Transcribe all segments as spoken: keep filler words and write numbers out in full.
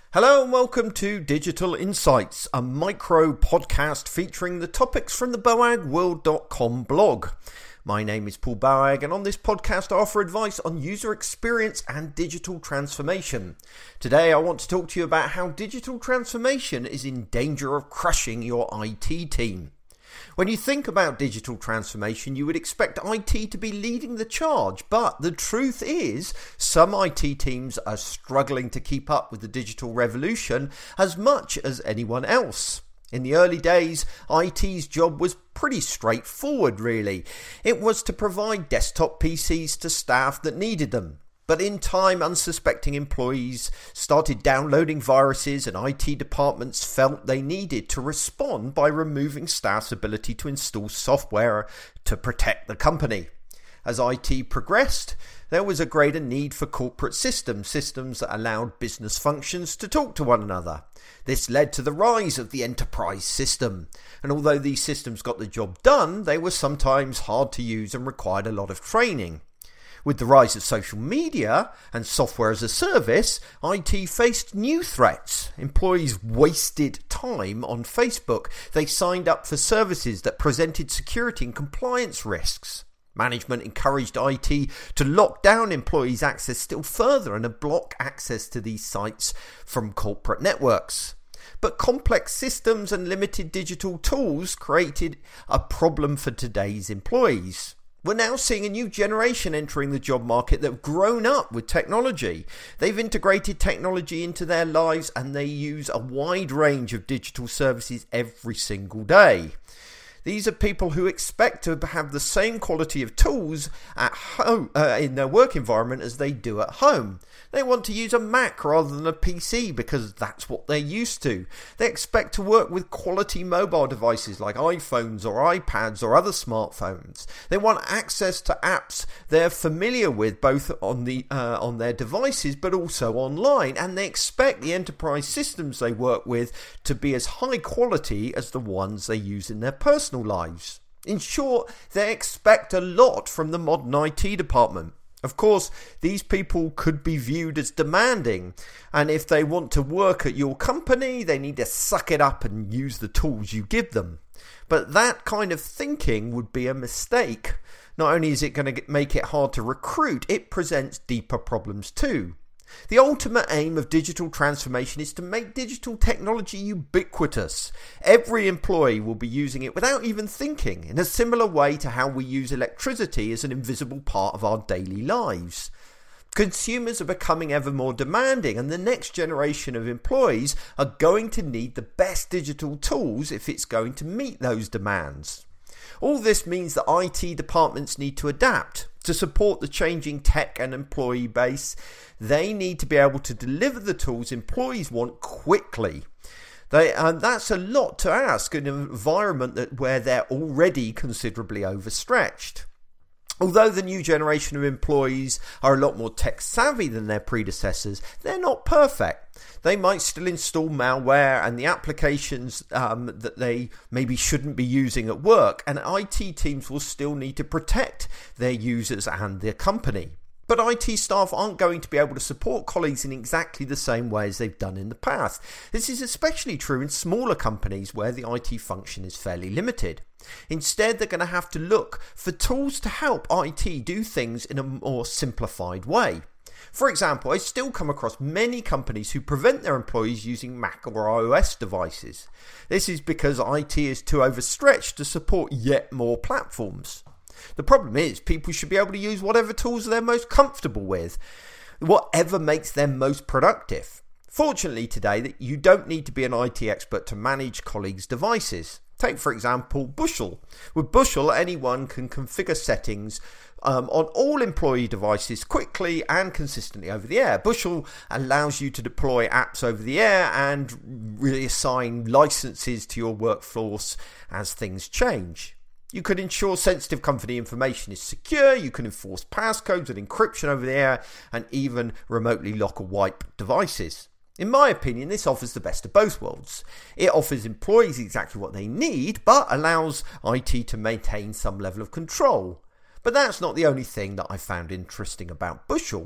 Hello and welcome to Digital Insights, a micro podcast featuring the topics from the boag world dot com blog. My name is Paul Boag, and on this podcast I offer advice on user experience and digital transformation. Today I want to talk to you about how digital transformation is in danger of crushing your I T team. When you think about digital transformation, you would expect I T to be leading the charge, but the truth is some I T teams are struggling to keep up with the digital revolution as much as anyone else. In the early days, I T's job was pretty straightforward, really. It was to provide desktop P Cs to staff that needed them. But in time, unsuspecting employees started downloading viruses, and I T departments felt they needed to respond by removing staff's ability to install software to protect the company. As I T progressed, there was a greater need for corporate systems, systems that allowed business functions to talk to one another. This led to the rise of the enterprise system. And although these systems got the job done, they were sometimes hard to use and required a lot of training. With the rise of social media and software as a service, I T faced new threats. Employees wasted time on Facebook. They signed up for services that presented security and compliance risks. Management encouraged I T to lock down employees' access still further and to block access to these sites from corporate networks. But complex systems and limited digital tools created a problem for today's employees. We're now seeing a new generation entering the job market that have grown up with technology. They've integrated technology into their lives and they use a wide range of digital services every single day. These are people who expect to have the same quality of tools at home, uh, in their work environment as they do at home. They want to use a Mac rather than a P C because that's what they're used to. They expect to work with quality mobile devices like iPhones or iPads or other smartphones. They want access to apps they're familiar with both on the uh, on their devices but also online, and they expect the enterprise systems they work with to be as high quality as the ones they use in their personal lives. In short, they expect a lot from the modern I T department. Of course, these people could be viewed as demanding, and if they want to work at your company, they need to suck it up and use the tools you give them. But that kind of thinking would be a mistake. Not only is it going to make it hard to recruit, it presents deeper problems too. The ultimate aim of digital transformation is to make digital technology ubiquitous. Every employee will be using it without even thinking, in a similar way to how we use electricity as an invisible part of our daily lives. Consumers are becoming ever more demanding, and the next generation of employees are going to need the best digital tools if it's going to meet those demands. All this means that I T departments need to adapt. To support the changing tech and employee base, they need to be able to deliver the tools employees want quickly. They, and that's a lot to ask in an environment that, where they're already considerably overstretched. Although the new generation of employees are a lot more tech savvy than their predecessors, they're not perfect. They might still install malware and the applications um, that they maybe shouldn't be using at work, and I T teams will still need to protect their users and their company. But I T staff aren't going to be able to support colleagues in exactly the same way as they've done in the past. This is especially true in smaller companies where the I T function is fairly limited. Instead, they're going to have to look for tools to help I T do things in a more simplified way. For example, I still come across many companies who prevent their employees using Mac or iOS devices. This is because I T is too overstretched to support yet more platforms. The problem is people should be able to use whatever tools they're most comfortable with, whatever makes them most productive. Fortunately today, that you don't need to be an I T expert to manage colleagues' devices. Take, for example, Bushel. With Bushel, anyone can configure settings um, on all employee devices quickly and consistently over the air. Bushel allows you to deploy apps over the air and reassign licenses to your workforce as things change. You can ensure sensitive company information is secure, you can enforce passcodes and encryption over the air, and even remotely lock or wipe devices. In my opinion, this offers the best of both worlds. It offers employees exactly what they need, but allows I T to maintain some level of control. But that's not the only thing that I found interesting about Bushel.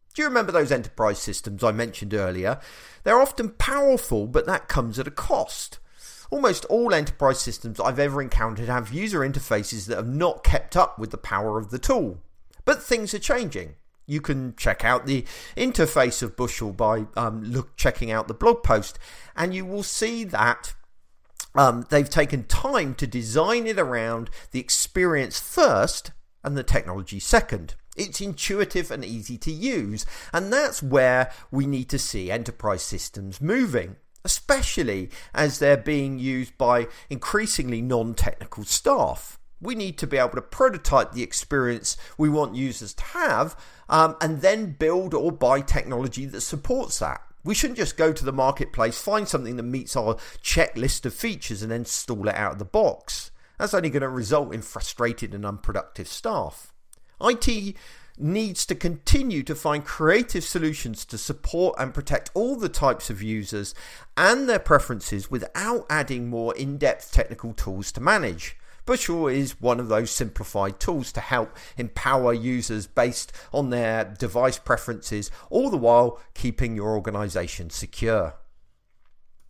Do you remember those enterprise systems I mentioned earlier? They're often powerful, but that comes at a cost. Almost all enterprise systems I've ever encountered have user interfaces that have not kept up with the power of the tool. But things are changing. You can check out the interface of Bushel by um, look, checking out the blog post, and you will see that um, they've taken time to design it around the experience first and the technology second. It's intuitive and easy to use, and that's where we need to see enterprise systems moving, especially as they're being used by increasingly non-technical staff. We need to be able to prototype the experience we want users to have, um, and then build or buy technology that supports that. We shouldn't just go to the marketplace, find something that meets our checklist of features and then install it out of the box. That's only going to result in frustrated and unproductive staff. I T needs to continue to find creative solutions to support and protect all the types of users and their preferences without adding more in-depth technical tools to manage. Bushel is one of those simplified tools to help empower users based on their device preferences, all the while keeping your organization secure.